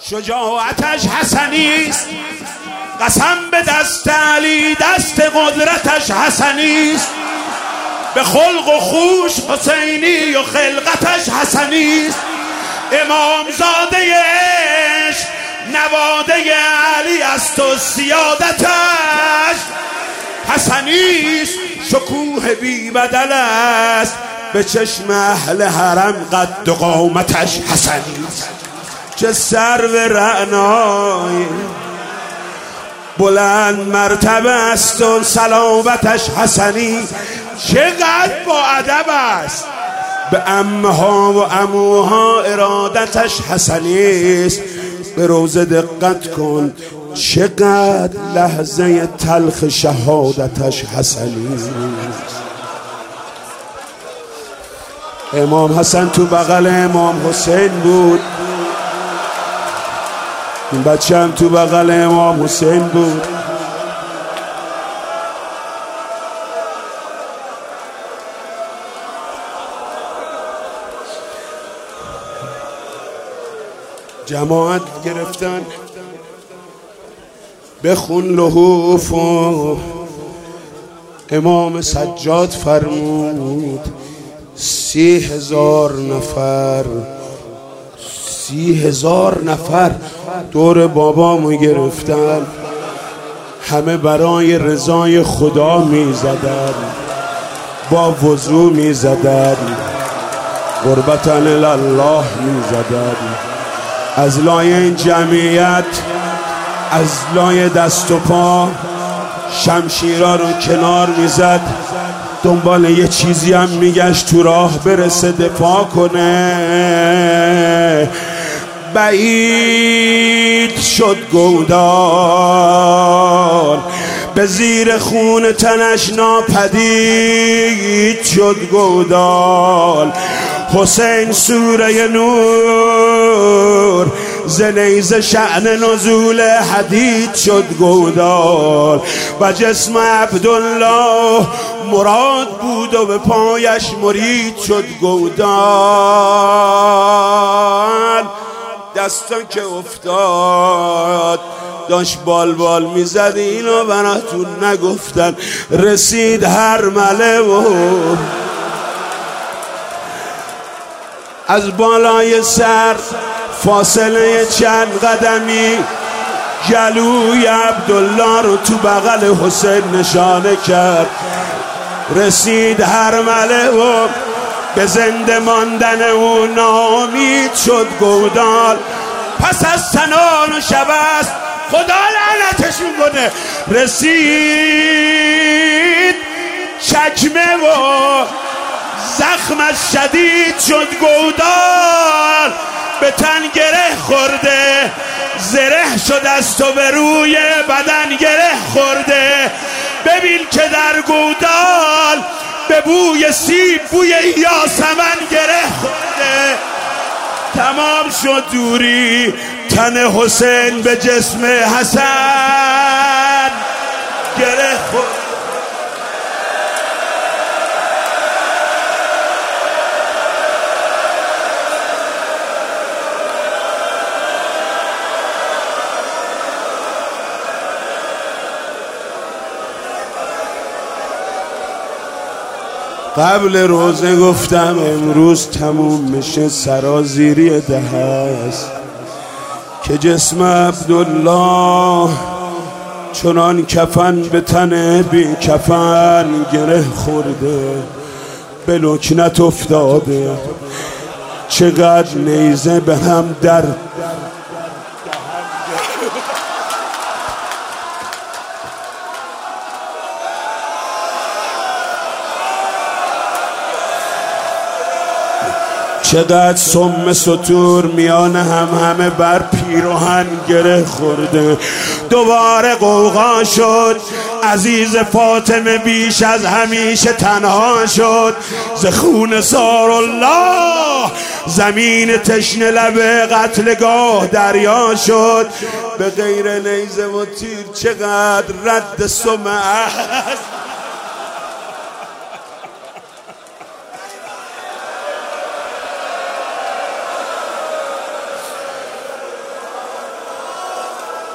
شجاعتش حسنیست، قسم به دست علی دست قدرتش حسنیست. به خلق و خوش حسینی و خلقتش حسنیست. امام زاده عشق نواده علی است و سیادتش حسنیست. شکوه بی بدل است به چشم اهل حرم، قد و قامتش حسنیست. چه سرو رعنای بلند مرتبه است و صلابتش حسنی. چقدر با ادب است، به عمها و عموها ارادتش حسنی است. به روزه دقت کن چقدر لحظه تلخ شهادتش حسنی است. امام حسن تو بغل امام حسین بود، این بچه هم تو بغل امام حسین بود. جماعت گرفتن بخون لحوف و امام سجاد فرمود 30,000 نفر 30,000 نفر دور بابامو گرفتن، همه برای رضای خدا می زدن، با وضو می زدن، قربتن الله می زدن. از لای این جمعیت، از لای دست و پا شمشیرا رو کنار می زد، دنبال یه چیزی هم میگشت تو راه برسه دفاع کنه. بعید شد گودال به زیر خون تنش ناپدید شد گودال. حسین سوره نور ز نیزه شأن نزول حدید شد گودال. و جسم عبدالله مراد بود و به پایش مرید شد گودال. دستان که افتاد داشت بال بال میزد، اینو براتون نگفتن. رسید هرمله و از بالای سر فاصله چند قدمی گلوی عبدالله رو تو بغل حسین نشانه کرد. رسید هرمله و به زنده ماندن او ناامید شد گودال. پس از تنان و شبست خدا لعنتشون کنه. رسید چکمه و زخمش شدید شد گودال. به تن گره خورده، زره شد است و به روی بدن گره خورده. ببین که در گودال به بوی سیب بوی یاسمن گره خورده. تمام شد دوری تن حسین به جسم حسن گره خورده. قبل روزه گفتم امروز تموم میشه سرازیری ده هست که جسم عبدالله چنان کفن به تن بی کفن گره خورده، به لکنت افتاده. چقدر نیزه به هم در چقدر سم سطور میان همه بر پیراهن گره خورده. دوباره قوقا شد، عزیز فاطمه بیش از همیشه تنها شد. ز خون سارالله زمین تشنه لب قتلگاه دریا شد. به غیر نیزه و تیر چقدر رد سم است.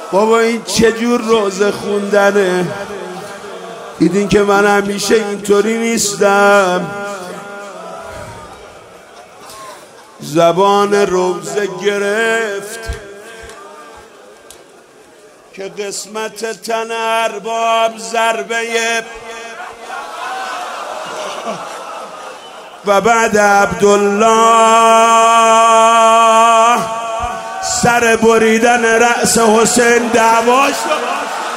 بابا این چجور روزه خوندنه؟ دیدین که من همیشه اینطوری نیستم. زبان روزه گرفت که قسمت تن ارباب ضربه و بعد عبدالله سر بریدن رأس حسین دعوا شد.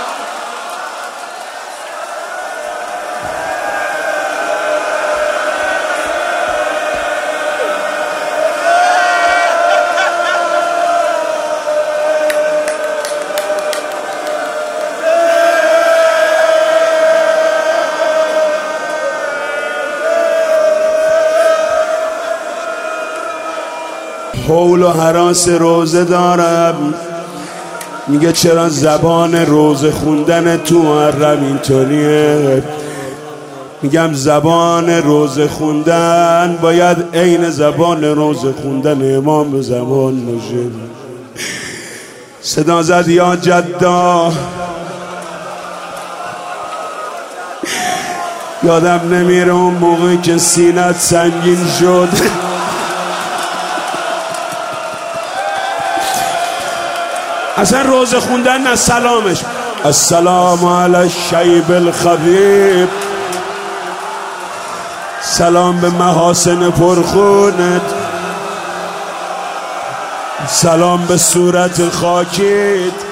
حول و هراس روزه دارم. میگه چرا زبان روزه خوندن تو محرم اینطوریه؟ میگم زبان روزه خوندن باید عین زبان روزه خوندن امام به زبان باشه. صدا زد یا جدا. یادم نمیره اون موقعی که سینت سنگین شد. اصلا روزه خوندن نه سلامش. السلام علی الشیب الخبیب. سلام به محاسن پرخونت. سلام به صورت خاکیت.